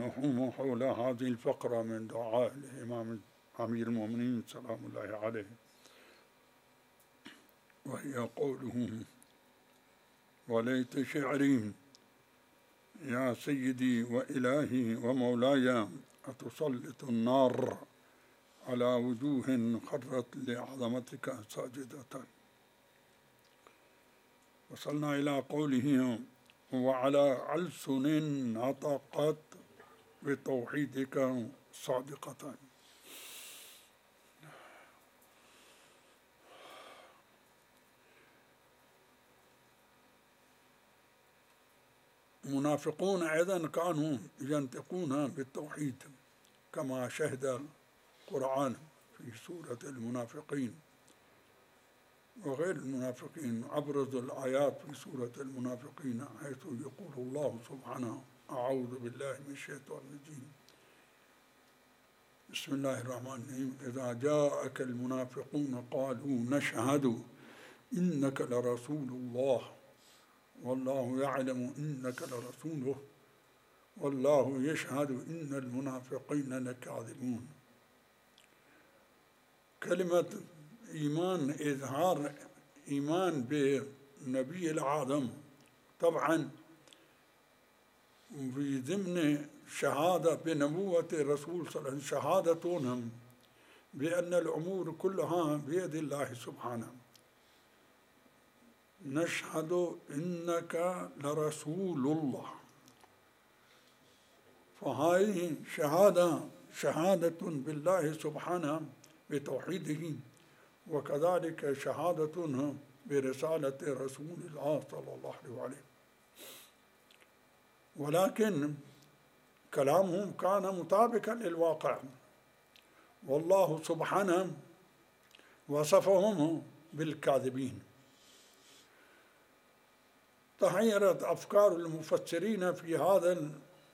المفهوم حول هذه الفقرة من دعاء الإمام أمير المؤمنين سلام الله عليه، وهي قوله: وليت شعري يا سيدي وإلهي ومولاي أتسلط النار على وجوه خرت لعظمتك ساجدة. وصلنا إلى قوله: وعلى ألسن نطقت بتوحيدك صادقة. المنافقون أيضا كانوا ينطقون بالتوحيد كما شهد القرآن في سورة المنافقين وغير المنافقين. أبرز الآيات في سورة المنافقين حيث يقول الله سبحانه: أعوذ بالله من الشيطان الرجيم، بسم الله الرحمن الرحيم: إذا جاءك المنافقون قالوا نشهد إنك لرسول الله والله يعلم إنك لرسوله والله يشهد إن المنافقين لكاذبون. كلمة إيمان، إظهار إيمان بالنبي الأعظم طبعا في ضمن شهادة بنبوة الرسول صلى الله عليه وسلم، شهادتهم بأن الأمور كلها بيد الله سبحانه. نشهد إنك لرسول الله، فهذه شهادة بالله سبحانه بتوحيده، وكذلك شهادة برسالة رسول الله صلى الله عليه وسلم. ولكن كلامهم كان مطابقا للواقع، والله سبحانه وصفهم بالكاذبين. تحيرت أفكار المفسرين في هذا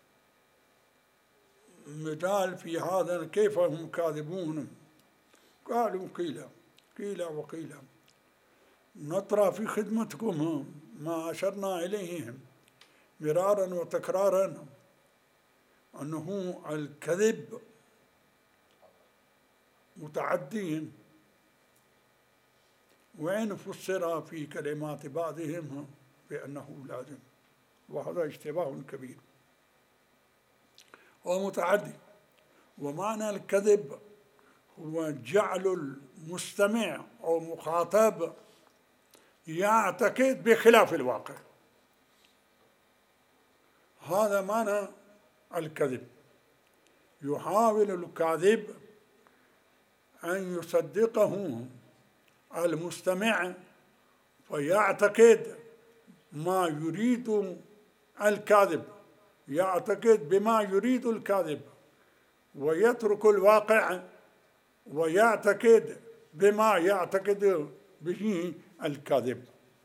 المجال، في هذا كيف هم كاذبون. قالوا قيل وقيل. نطرح في خدمتكم ما أشرنا إليه مرارا وتكرارا أنه الكذب متعدي، وإن فسر في كلمات بعضهم بأنه لازم، وهذا اشتباه كبير ومتعدي. ومعنى الكذب هو جعل المستمع أو مخاطب يعتقد بخلاف الواقع، هذا معنى الكذب. يحاول الكاذب أن يصدقه المستمع فيعتقد ما يريد الكاذب، يعتقد بما يريد الكاذب، ويترك الواقع ويعتقد بما يعتقد به الكاذب.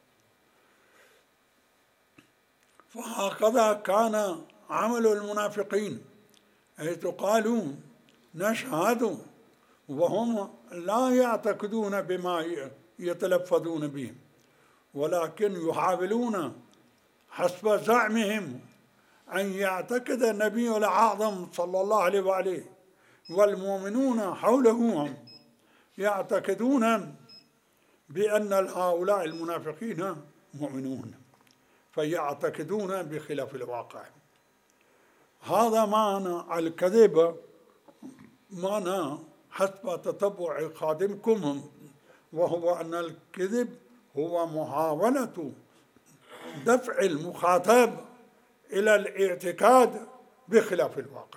فهكذا كان عمل المنافقين، حيث قالوا نشهد وهم لا يعتقدون بما يتلفظون به، ولكن يحاولون حسب زعمهم أن يعتقد النبي الأعظم صلى الله عليه وآله والمؤمنون حوله يعتقدون بأن هؤلاء المنافقين مؤمنون، فيعتقدون بخلاف الواقع. هذا معنى الكذب، معنى حسب تتبع خادمكم، وهو أن الكذب هو محاولة دفع المخاطب إلى الاعتقاد بخلاف الواقع.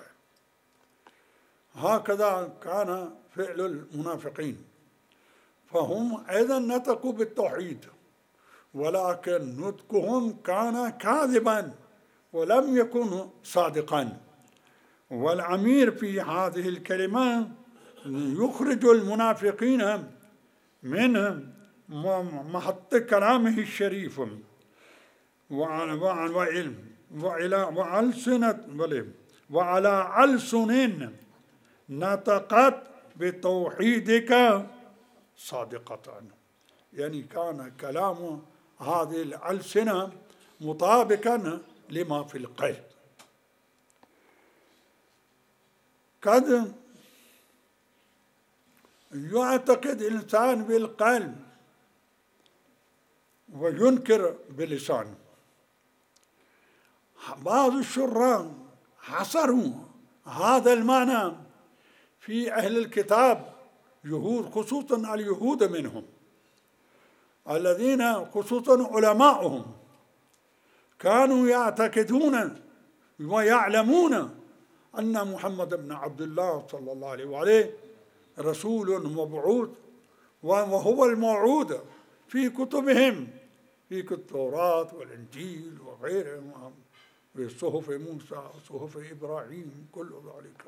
هكذا كان فعل المنافقين، فهم أيضا نطقوا بالتوحيد، ولكن نطقهم كان كاذبا ولم يكن صادقا. والأمير في هذه الكلمة يخرج المنافقين من محط كلامه الشريف وعلى ألسن نطقت بتوحيدك صادقة. يعني كان كلام هذه الألسنة مطابقا لما في القلب. قد يعتقد الإنسان بالقلب وينكر بلسانه. بعض الشراح حصروا هذا المعنى في أهل الكتاب يهود، خصوصا اليهود منهم الذين خصوصا علماؤهم كانوا يعتقدون ويعلمون أن محمد بن عبد الله صلى الله عليه وآله رسول مبعوث، وهو الموعود في كتبهم، في التوراة والإنجيل وغيرهم، في صحف موسى وصحف إبراهيم، كل ذلك.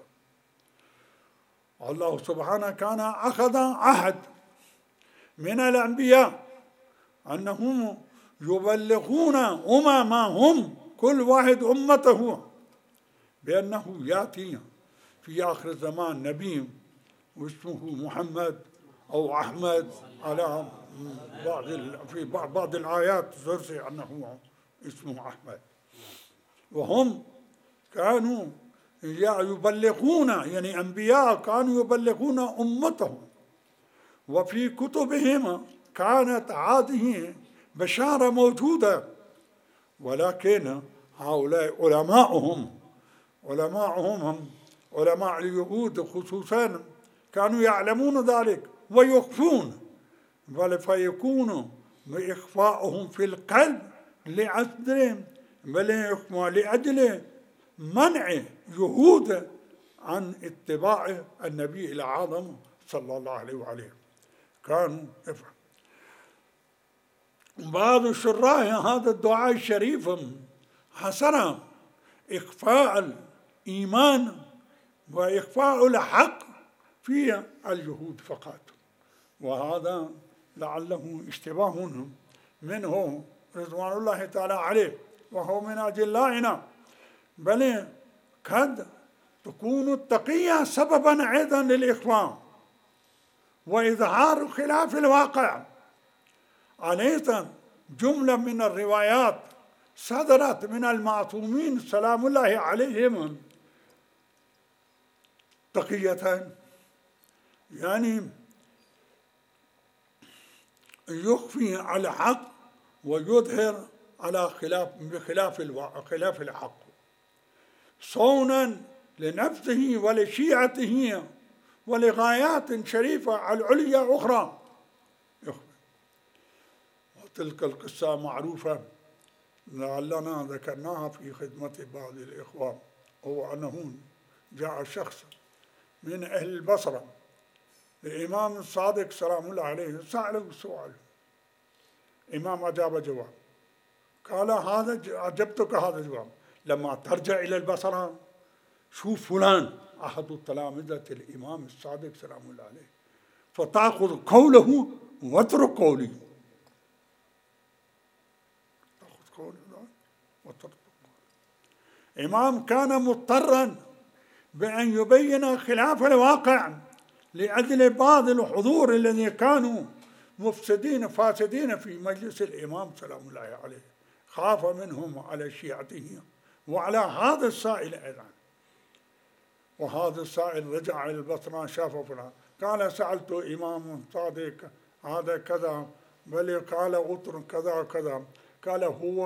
الله سبحانه كان أخذ عهد من الأنبياء أنهم يبلغون أممهم كل واحد أمته بأنه يأتي في آخر الزمان نبي واسمه محمد أو أحمد، على في بعض الآيات ترسي أنه اسمه أحمد. وهم كانوا يبلغون، يعني أنبياء كانوا يبلغون أمتهم، وفي كتبهم كانت هذه بشارة موجودة، ولكن هؤلاء علماؤهم علماء اليهود خصوصا كانوا يعلمون ذلك ويخفون، بل فيكون إخفاؤهم في القلب لأجل منع يهود عن اتباع النبي الأعظم صلى الله عليه وآله. كانوا يفعلون. بعض الشراح هذا الدعاء الشريف حصر إخفاء الإيمان وإخفاء الحق في اليهود فقط، وهذا لعله اشتباه منه رضوان الله تعالى عليه، وهو من أجلائنا، بل قد تكون التقية سببا أيضا للإخفاء وإظهار خلاف الواقع. أليس جملة من الروايات صدرت من المعصومين سلام الله عليهم تقية، يعني يخفي على الحق ويظهر على خلاف الحق، صونا لنفسه ولشيعته ولغايات شريفة العليا أخرى. وتلك القصة معروفة لعلنا ذكرناها في خدمة بعض الإخوان، هو أنه جاء شخص من أهل البصرة الإمام الصادق سلام الله عليه، سأله سؤال، الإمام أجاب جواب، قال هذا أجبتك هذا الجواب، لما ترجع إلى البصرة شوف فلان أحد تلامذة الإمام الصادق سلام الله عليه، فتأخذ قوله واترك قولي، تأخذ قوله واترك قولي. الإمام كان مضطرا بأن يبين خلاف الواقع لأجل بعض الحضور الذين كانوا مفسدين فاسدين في مجلس الإمام سلام الله عليه، خاف منهم على شيعته وعلى هذا السائل أيضا. وهذا السائل رجع إلى البصرة شاف فلان، قال سألت إمام صادق هذا كذا، بل قال أطر كذا وكذا، قال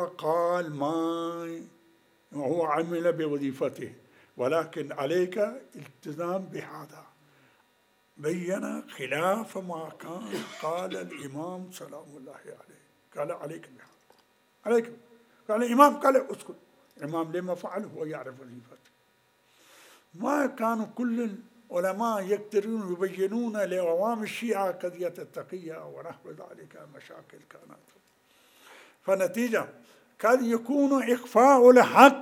هو عمل بوظيفته، ولكن عليك التزام بهذا، بين خلاف ما كان قال الإمام سلام الله عليه، قال عليك بهذا، عليك. قال الإمام قال اسكت، الإمام لما فعل هو يعرف وظيفته. ما كانوا كل العلماء يقدرون يبينون لعوام الشيعة قضية التقية ونحو ذلك، مشاكل كانت. فنتيجة قد يكون إخفاء الحق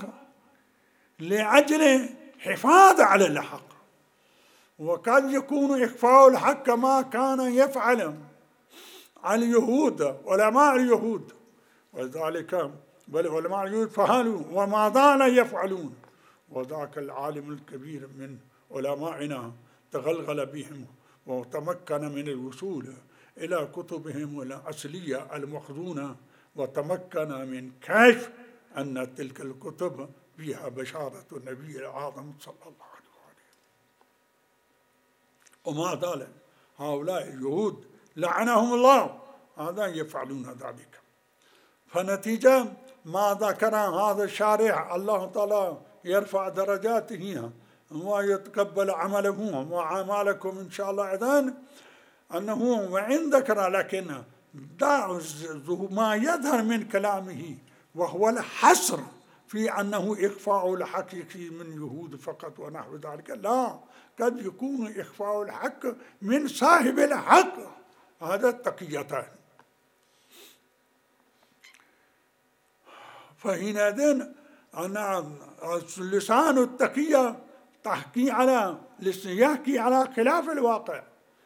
لأجل حفاظ على الحق، وقد يكون إخفاء الحق كما كان يفعل اليهود علماء اليهود، وذلك بل علماء اليهود فعلوا وما زالوا يفعلون، وذاك العالم الكبير من علمائنا تغلغل بهم وتمكن من الوصول إلى كتبهم الأصلية المخزونة، وتمكن من كشف أن تلك الكتب فيها بشارة النبي الأعظم صلى الله عليه وسلم. وما زال هؤلاء اليهود لعنهم الله هذا يفعلون ذلك. فنتيجة ما ذكر هذا الشارع الله تعالى يرفع درجاته ويتقبل عمله وأعمالكم إن شاء الله أيضا، أنه وإن ذكر لكن ما يظهر من كلامه وهو الحصر في أنه إخفاء الحق من يهود فقط ونحو ذلك، لا، قد يكون إخفاء الحق من صاحب الحق، هذا التقيتان. فحينئذ أن لسان التقية يحكي على خلاف الواقع،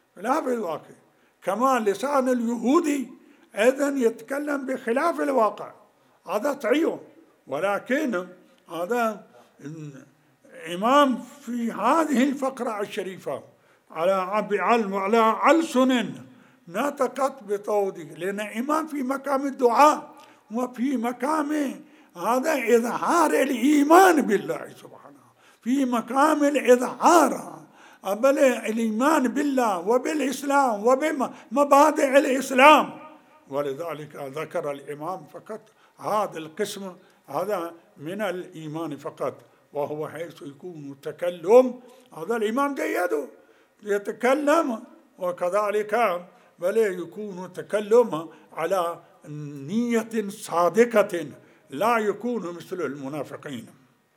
كما لسان اليهودي أيضا يتكلم بخلاف الواقع، هذا صحيح. ولكن هذا إمام في هذه الفقرة الشريفة على ألسن نطقت بتوضيح، لأن إمام في مقام الدعاء وفي مقام هذا إظهار الإيمان بالله سبحانه، في مقام الإظهار الإيمان بالله وبالإسلام وبمبادئ الإسلام. ولذلك ذكر الإمام فقط هذا القسم، هذا من الإيمان فقط، وهو حيث يكون تكلم، هذا الإمام جيد يتكلم، وكذلك بل يكون تكلم على نية صادقة، لا يكون مثل المنافقين.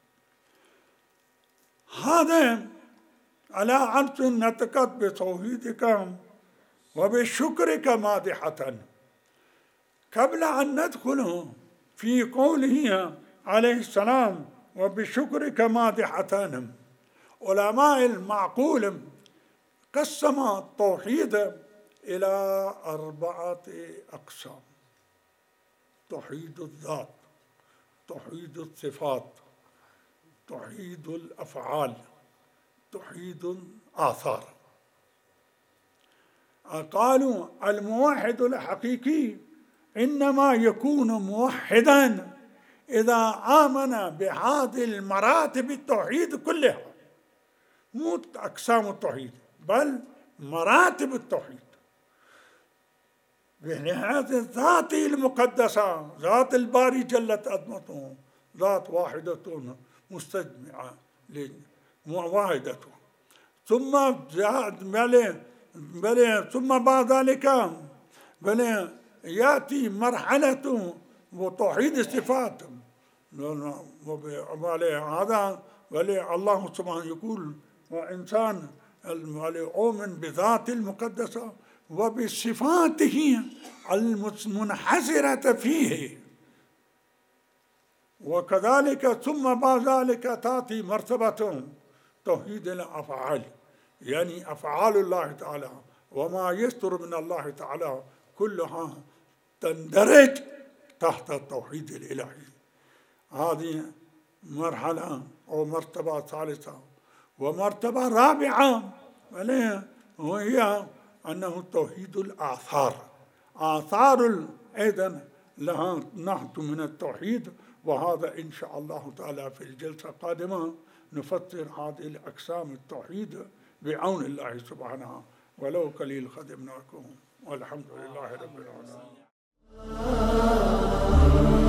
هذا على أن نطقت بتوحيدك وبشكرك مادحة. قبل أن ندخل في قوله عليه السلام وبشكرك مادحة، علماء المعقول قسم التوحيد إلى 4 أقسام: توحيد الذات، توحيد الصفات، توحيد الأفعال، توحيد الآثار. قالوا الموحد الحقيقي إنما يكون موحدا إذا آمن بهذه المراتب التوحيد كلها، مو أقسام التوحيد بل مراتب التوحيد، بهذه الذات المقدسة، ذات الباري جلت عظمته، ذات واحدة مستجمعة واحدة. ثم ثم بعد ذلك يأتي مرحلة وتوحيد الصفات. هذا الله سبحانه يقول وإنسان يؤمن بذات المقدسة وبصفاته المنحسرة فيه. وكذلك ثم بعد ذلك تأتي مرتبة توحيد الأفعال، يعني أفعال الله تعالى وما يستر من الله تعالى كلها تندرج تحت التوحيد الإلهي. هذه مرحلة أو مرتبة ثالثة. ومرتبة رابعة وهي أنه توحيد الآثار. آثار أيضا لها نحت من التوحيد، وهذا إن شاء الله تعالى في الجلسة القادمة نفسر هذه الأقسام التوحيد بعون الله سبحانه. ولو قليل خدمناكم والحمد لله رب العالمين.